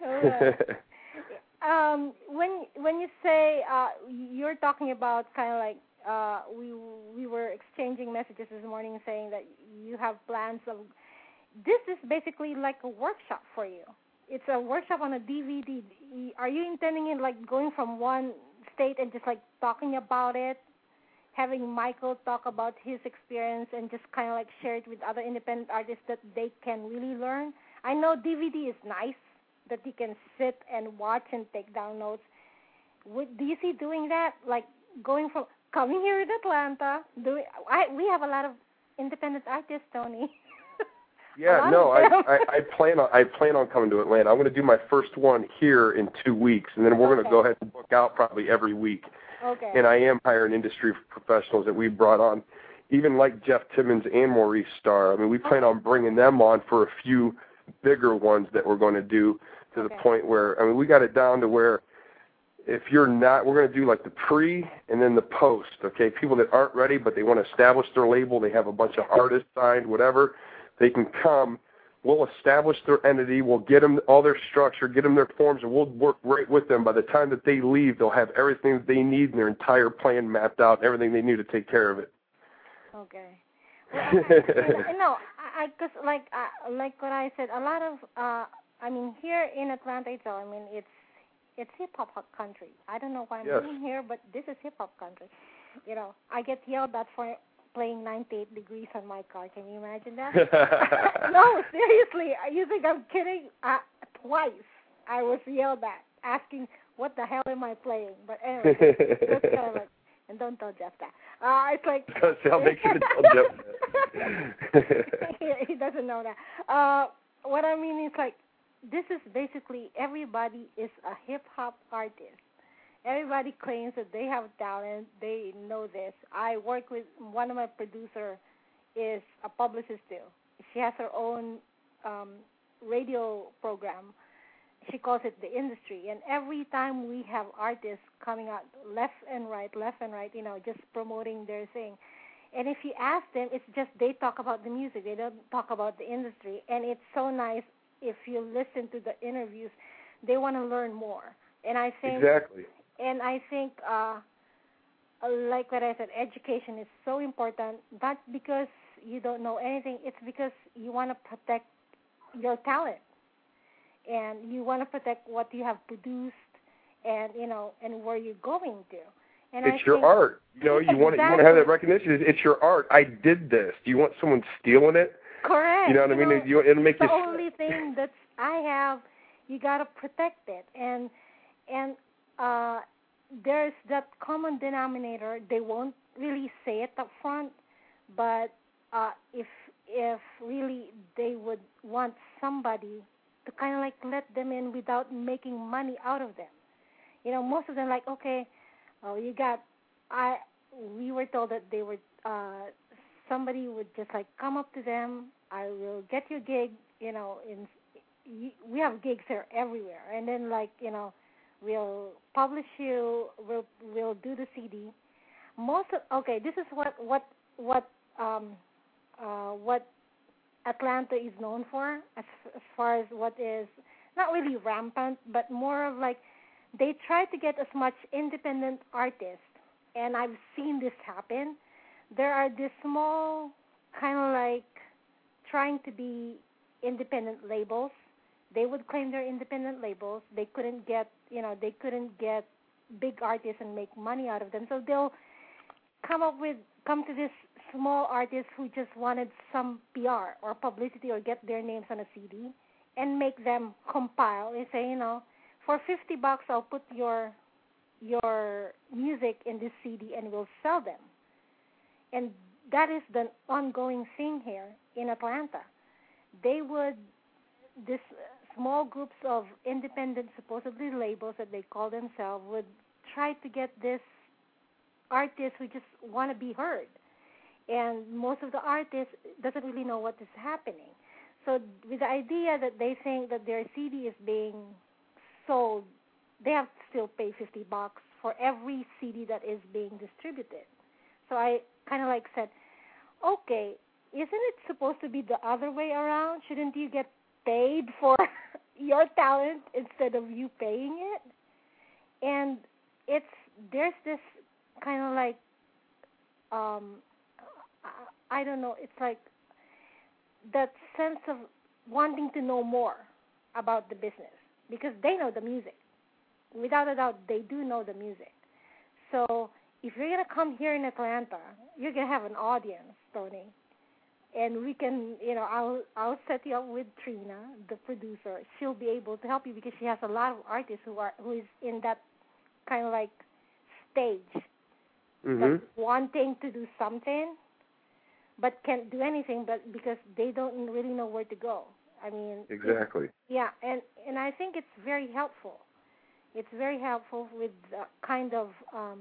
um, when when you say uh, you're talking about kind of like uh, we we were exchanging messages this morning saying that you have plans of. This is basically like a workshop for you. It's a workshop on a D V D. Are you intending it like going from one state and just like talking about it, having Michael talk about his experience and just kind of like share it with other independent artists that they can really learn? I know D V D is nice, that you can sit and watch and take down notes. Would, do you see doing that? Like going from coming here in Atlanta, doing, I, we have a lot of independent artists, Tony. Yeah, no, I, I, I plan on I plan on coming to Atlanta. I'm going to do my first one here in two weeks, and then we're okay. going to go ahead and book out probably every week. Okay. And I am hiring industry professionals that we brought on, even like Jeff Timmons and Maurice Starr. I mean, we plan on bringing them on for a few bigger ones that we're going to do to okay. the point where, I mean, we got it down to where if you're not, we're going to do like the pre and then the post, okay? People that aren't ready but they want to establish their label, they have a bunch of artists signed, whatever. They can come, we'll establish their entity, we'll get them all their structure, get them their forms, and we'll work right with them. By the time that they leave, they'll have everything that they need and their entire plan mapped out, everything they need to take care of it. Okay. Well, I, no, I because like uh, like what I said, a lot of uh, I mean here in Atlanta itself, I mean it's it's hip hop country. I don't know why I'm yes. living here, but this is hip hop country. You know, I get yelled at for playing ninety-eight degrees on my car. Can you imagine that? No, seriously. You think I'm kidding? Uh, twice I was yelled at, asking, what the hell am I playing? But anyway, that's kind of like, and don't tell Jeff that. Uh, it's like... I'll make sure to tell Jeff that. he, he doesn't know that. Uh, what I mean is like, this is basically, everybody is a hip-hop artist. Everybody claims that they have talent. They know this. I work with one of my producer is a publicist too. She has her own um, radio program, she calls it the industry. And every time we have artists coming out left and right, left and right, you know, just promoting their thing. And if you ask them, it's just they talk about the music. They don't talk about the industry. And it's so nice if you listen to the interviews. They want to learn more. And I think exactly. And I think, uh, like what I said, education is so important. Not because you don't know anything. It's because you want to protect your talent, and you want to protect what you have produced, and you know, and where you're going to. And it's I your think, art. You know, you exactly. want to, you want to have that recognition. It's your art. I did this. Do you want someone stealing it? Correct. You know what you I mean? Know, you, it'll make the you. The only thing that I have, you got to protect it, and and uh, there's that common denominator. They won't really say it up front, but uh, if if really they would want somebody to kind of like let them in without making money out of them. You know, most of them like, okay, oh, you got, I, we were told that they would, uh, somebody would just like come up to them, I will get you a gig, you know, in, we have gigs here everywhere, and then like, you know, we'll publish you, we'll, we'll do the C D. Most of, okay, this is what, what, what, um, uh, what Atlanta is known for, as, as far as what is not really rampant, but more of like they try to get as much independent artists, and I've seen this happen. There are these small, kind of like trying to be independent labels. They would claim they're independent labels. They couldn't get, you know, they couldn't get big artists and make money out of them, so they'll come up with, come to this small artists who just wanted some P R or publicity or get their names on a C D and make them compile and say, you know, for fifty bucks I'll put your your music in this C D and we'll sell them. And that is the ongoing thing here in Atlanta. They would, this small groups of independent, supposedly labels that they call themselves, would try to get this artists who just want to be heard. And most of the artists doesn't really know what is happening. So with the idea that they think that their C D is being sold, they have to still pay fifty bucks for every C D that is being distributed. So I kind of like said, okay, isn't it supposed to be the other way around? Shouldn't you get paid for your talent instead of you paying it? And it's, there's this kind of like, um, I, I don't know, it's like that sense of wanting to know more about the business because they know the music. Without a doubt, they do know the music. So if you're going to come here in Atlanta, you're going to have an audience, Tony. And we can, you know, I'll I'll set you up with Trina, the producer. She'll be able to help you because she has a lot of artists who are who is in that kind of like stage, mm-hmm. like wanting to do something, but can't do anything, but because they don't really know where to go. I mean, exactly. Yeah, and and I think it's very helpful. It's very helpful with the kind of, um,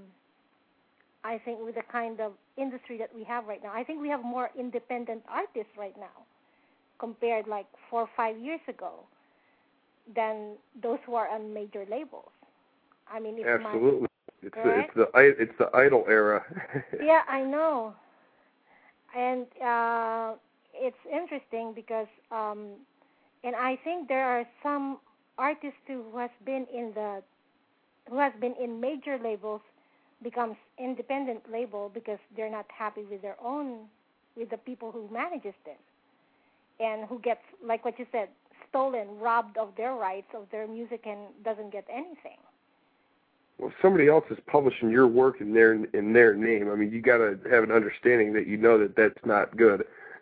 I think, with the kind of industry that we have right now. I think we have more independent artists right now compared like four or five years ago than those who are on major labels. I mean, if absolutely, my, it's right? the, it's the it's the idol era. Yeah, I know, and uh, it's interesting because, um, and I think there are some artists too who has been in the who has been in major labels becomes independent label because they're not happy with their own, with the people who manages them, and who gets, like what you said, stolen, robbed of their rights of their music and doesn't get anything. Well, if somebody else is publishing your work in their in their name, I mean, you got to have an understanding that you know that that's not good.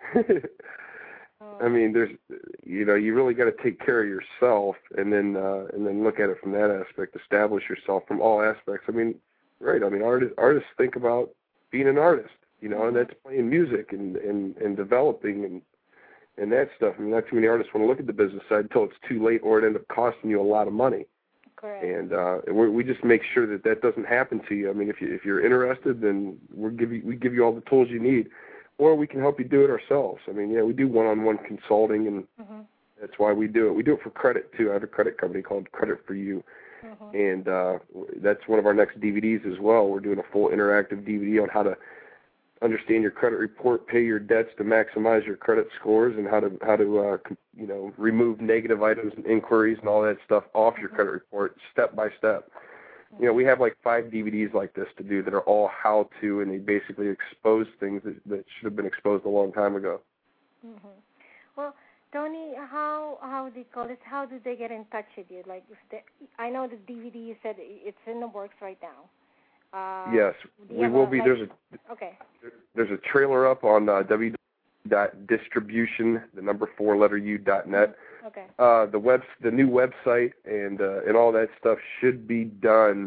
I mean, there's, you know, you really got to take care of yourself, and then uh, and then look at it from that aspect. Establish yourself from all aspects. I mean, right? I mean, artists artists think about being an artist, you know, and that's playing music and, and, and developing and and that stuff. I mean, not too many artists want to look at the business side until it's too late, or it ends up costing you a lot of money. Correct. And uh, we we just make sure that that doesn't happen to you. I mean, if you if you're interested, then we'll give you we give you all the tools you need. Or we can help you do it ourselves. I mean, yeah, we do one-on-one consulting and mm-hmm. That's why we do it. We do it for credit, too. I have a credit company called Credit for You. Mm-hmm. And uh, that's one of our next D V Ds as well. We're doing a full interactive D V D on how to understand your credit report, pay your debts to maximize your credit scores, and how to how to uh, you know remove negative items and inquiries and all that stuff off your credit report step by step. You know, we have like five D V Ds like this to do that are all how to, and they basically expose things that, that should have been exposed a long time ago. Mm-hmm. Well, Tony, how how do you call it? How do they get in touch with you? Like, if they, I know the D V D you said it's in the works right now. Uh, yes, we will a, be. Like, there's a okay. There's a trailer up on uh, w w w dot distribution, the number four letter u dot net. Okay. Uh, the web, the new website, and uh, and all that stuff should be done.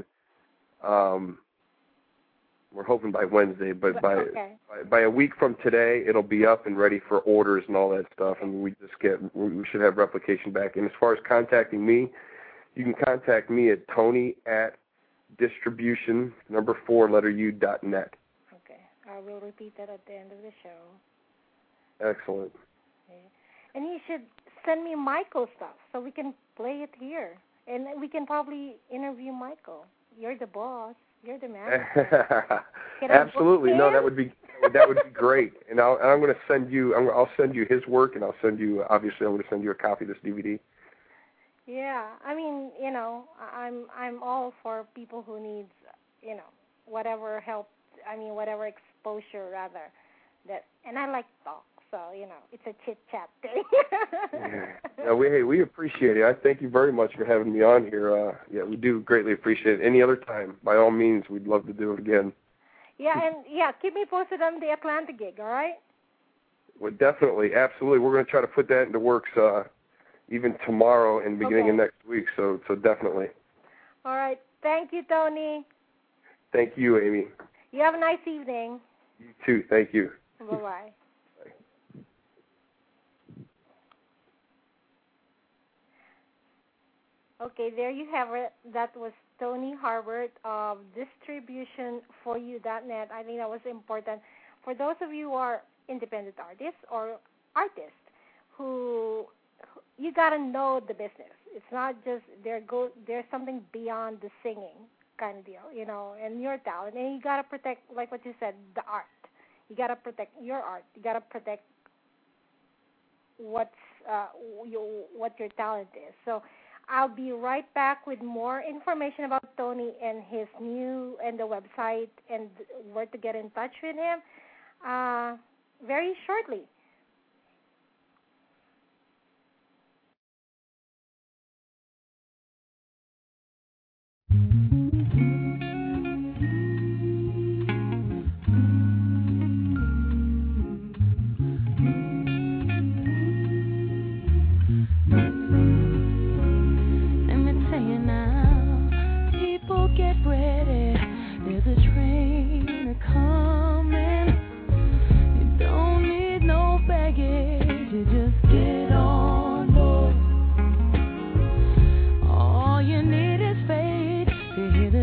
Um, we're hoping by Wednesday, but by, okay. by by a week from today, it'll be up and ready for orders and all that stuff. And we just get we should have replication back. And as far as contacting me, you can contact me at Tony at distribution number four letter u dot net. Okay, I will repeat that at the end of the show. Excellent. Okay. And you should send me Michael's stuff so we can play it here, and we can probably interview Michael. You're the boss. You're the manager. Absolutely. No, that would be that would be great. And, I'll, and I'm going to send you. I'm, I'll send you his work, and I'll send you. Obviously, I'm going to send you a copy of this D V D. Yeah, I mean, you know, I'm I'm all for people who needs, you know, whatever help. I mean, whatever exposure rather. That, and I like to talk, so you know, it's a chit chat thing. yeah. No, we hey, we appreciate it. I thank you very much for having me on here. Uh, yeah, we do greatly appreciate it. Any other time, by all means, we'd love to do it again. Yeah, and yeah, keep me posted on the Atlanta gig. All right. Well, definitely, absolutely. We're going to try to put that into works. Uh, even tomorrow and beginning okay. of next week, so so definitely. All right. Thank you, Tony. Thank you, Amy. You have a nice evening. You too. Thank you. Bye-bye. Bye. Okay, there you have it. That was Tony Harbert of distribution for you dot net. I think that was important for those of you who are independent artists or artists who you got to know the business. It's not just there go there's something beyond the singing kind of deal, you know, and your talent. And you got to protect, like what you said, the art. You got to protect your art. You got to protect what's uh, your, what your talent is. So I'll be right back with more information about Tony and his new and the website and where to get in touch with him uh, very shortly. All you need is faith to hear the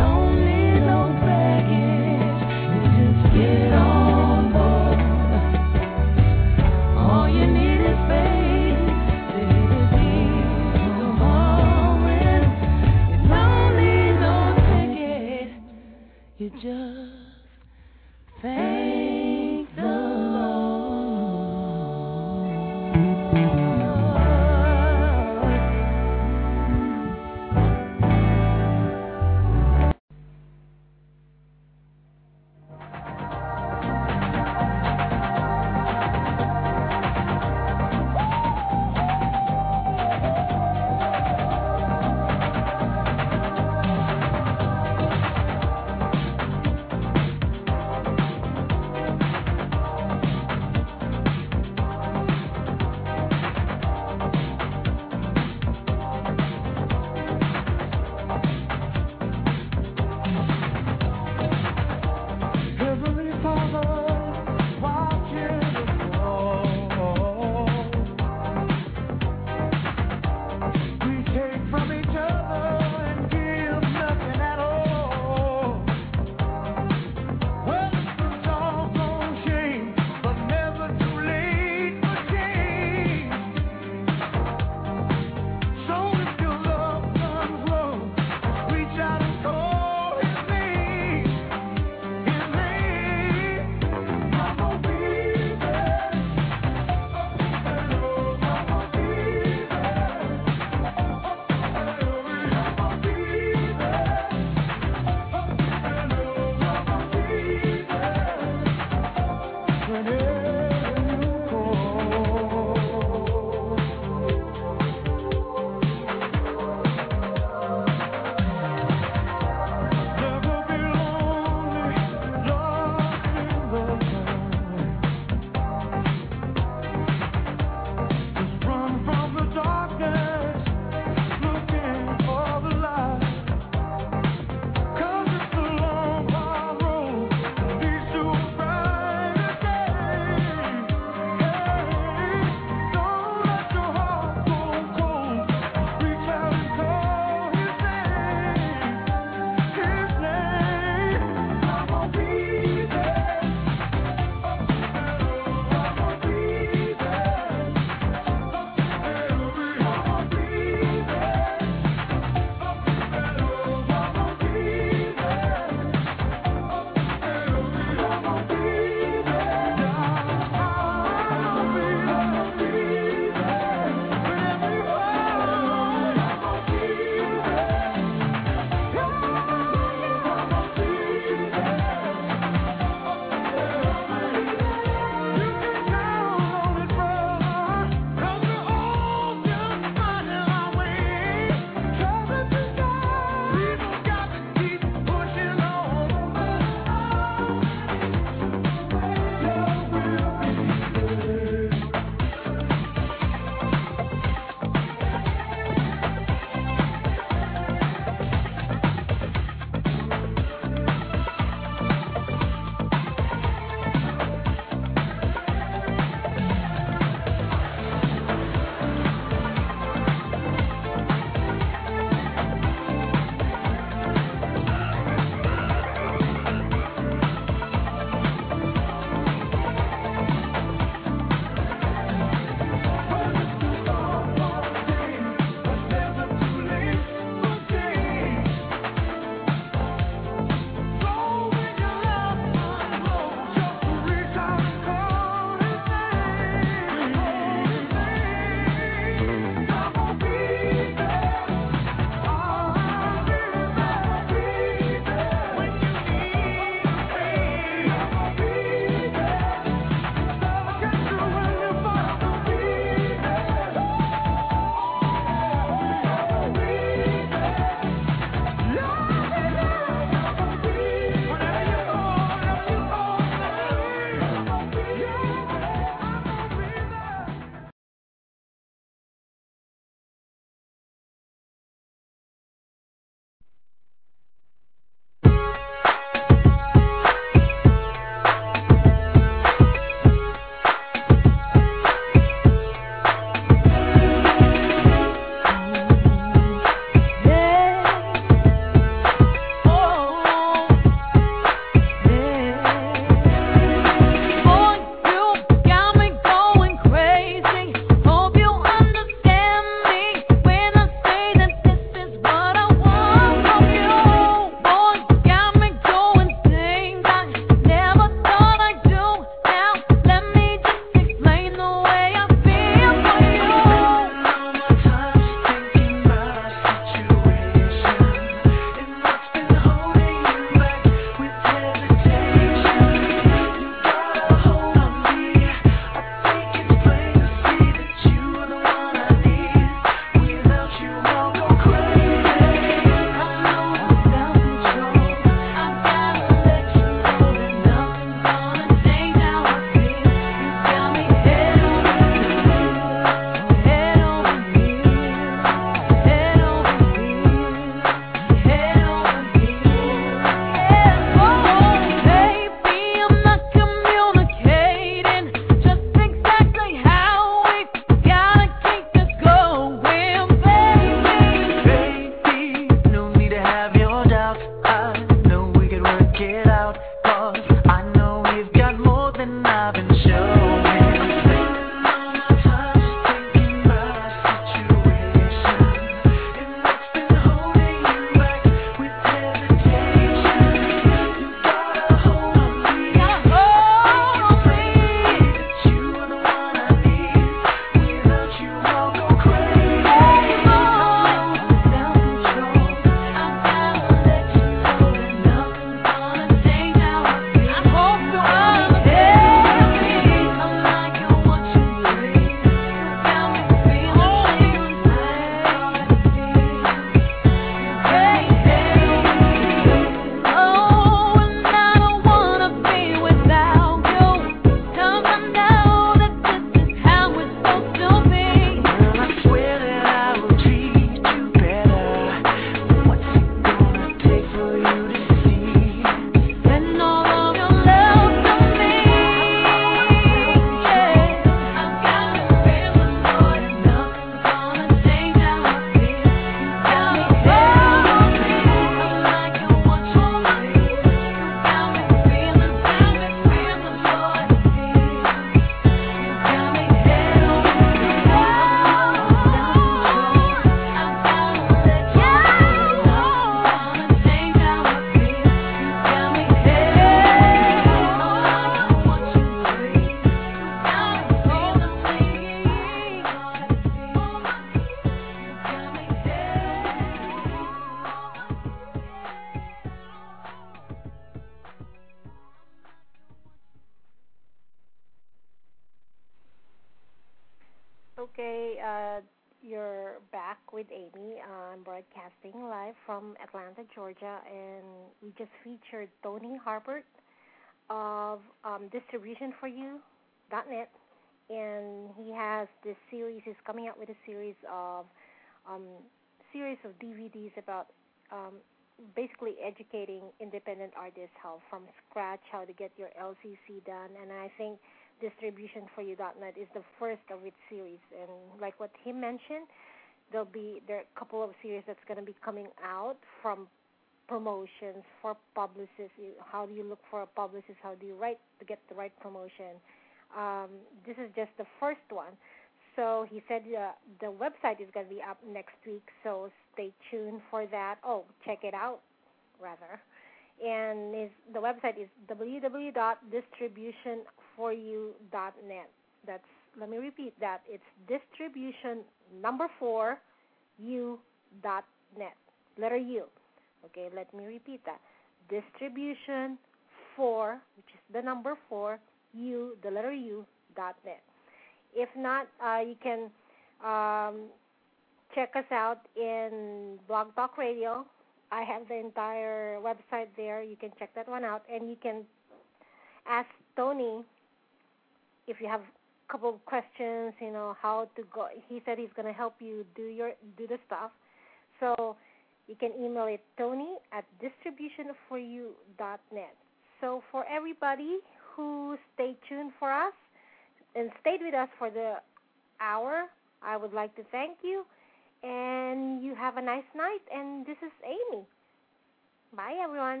Okay, uh, you're back with Amy. I'm broadcasting live from Atlanta, Georgia, and we just featured Tony Harbert of um, distribution for you dot net, and he has this series. He's coming out with a series of um, series of D V Ds about um, basically educating independent artists how from scratch how to get your L C C done, and I think distribution for you dot net is the first of its series. And like what he mentioned, there'll be there are a couple of series that's going to be coming out from promotions for publicists. How do you look for a publicist? How do you write to get the right promotion? Um, this is just the first one. So he said uh, the website is going to be up next week, so stay tuned for that. Oh, check it out, rather. And his, the website is w w w dot distribution for you dot net. That's, let me repeat that. It's distribution number four u dot net. Letter U. Okay, let me repeat that. Distribution four, which is the number four, U, the letter U, dot net. If not, uh, you can um, check us out in Blog Talk Radio. I have the entire website there. You can check that one out, and you can ask Tony if you have a couple of questions. You know how to go. He said he's going to help you do your do the stuff. So you can email it Tony at distribution for you dot net. So for everybody who stayed tuned for us and stayed with us for the hour, I would like to thank you. And you have a nice night. And this is Amy. Bye, everyone.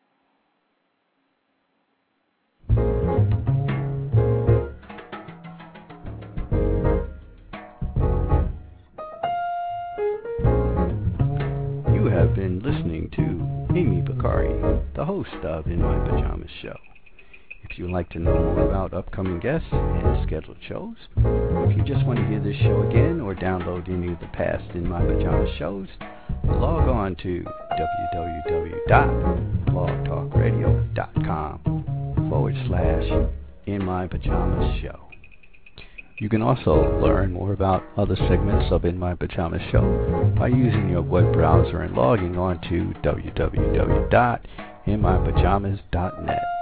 You have been listening to Amy Bakari, the host of In My Pajamas Show. If you'd like to know more about upcoming guests and scheduled shows, if you just want to hear this show again or download any of the past In My Pajamas shows, log on to w w w dot blog talk radio dot com forward slash In My Pajamas Show. You can also learn more about other segments of In My Pajamas Show by using your web browser and logging on to w w w dot in my pajamas dot net.